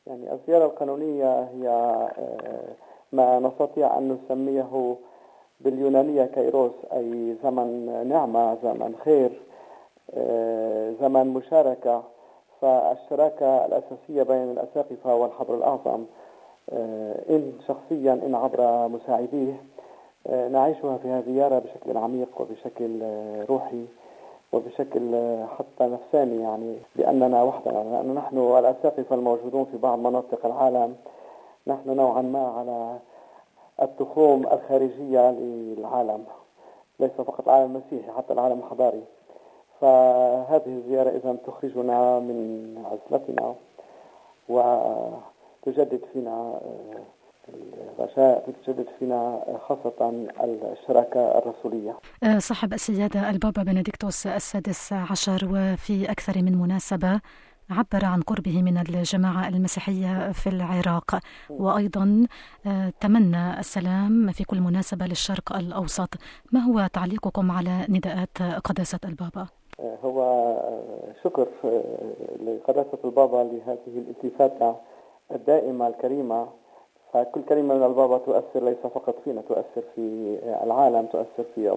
يعني الزيارة القانونية هي ما نستطيع أن نسميه باليونانية كايروس، أي زمن نعمة، زمن خير، زمن مشاركة. فالشراكة الأساسية بين الأساقفة والحبر الأعظم إن شخصيا إن عبر مساعديه نعيشها في هذه الزيارة بشكل عميق وبشكل روحي وبشكل حتى نفساني، يعني بأننا وحدنا، لأن نحن الأساقفة الموجودون في بعض مناطق العالم نحن نوعا ما على التخوم الخارجية للعالم، ليس فقط العالم المسيحي، حتى العالم الحضاري. فهذه الزيارة إذن تخرجنا من عزلتنا وتجدد فينا الرجاء، تجدد فينا خاصة الشراكة الرسولية. صاحب السيادة البابا بنديكتوس السادس عشر وفي أكثر من مناسبة عبر عن قربه من الجماعة المسيحية في العراق، وأيضا تمنى السلام في كل مناسبة للشرق الأوسط. ما هو تعليقكم على نداءات قداسة البابا؟ هو شكر لقداسة البابا لهذه الالتفاتة الدائمة الكريمة. فكل كلمة من البابا تؤثر ليس فقط فينا، تؤثر في العالم، تؤثر في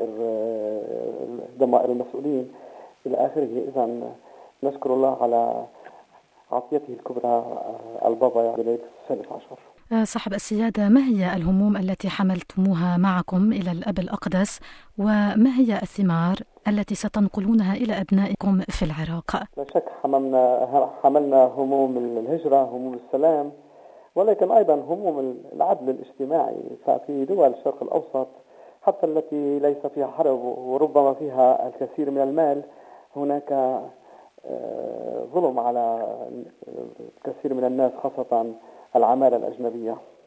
ضمائر المسؤولين إلى آخره. إذن نشكر الله على عطيته الكبرى البابا بنديكتوس السادس عشر. صاحب السيادة، ما هي الهموم التي حملتموها معكم إلى الأب الأقدس، وما هي الثمار التي ستنقلونها إلى أبنائكم في العراق؟ لا شك حملنا هموم الهجرة، هموم السلام، ولكن أيضا هموم العدل الاجتماعي. ففي دول الشرق الأوسط حتى التي ليس فيها حرب وربما فيها الكثير من المال، هناك ظلم على الكثير من الناس، خاصة العمالة الأجنبية.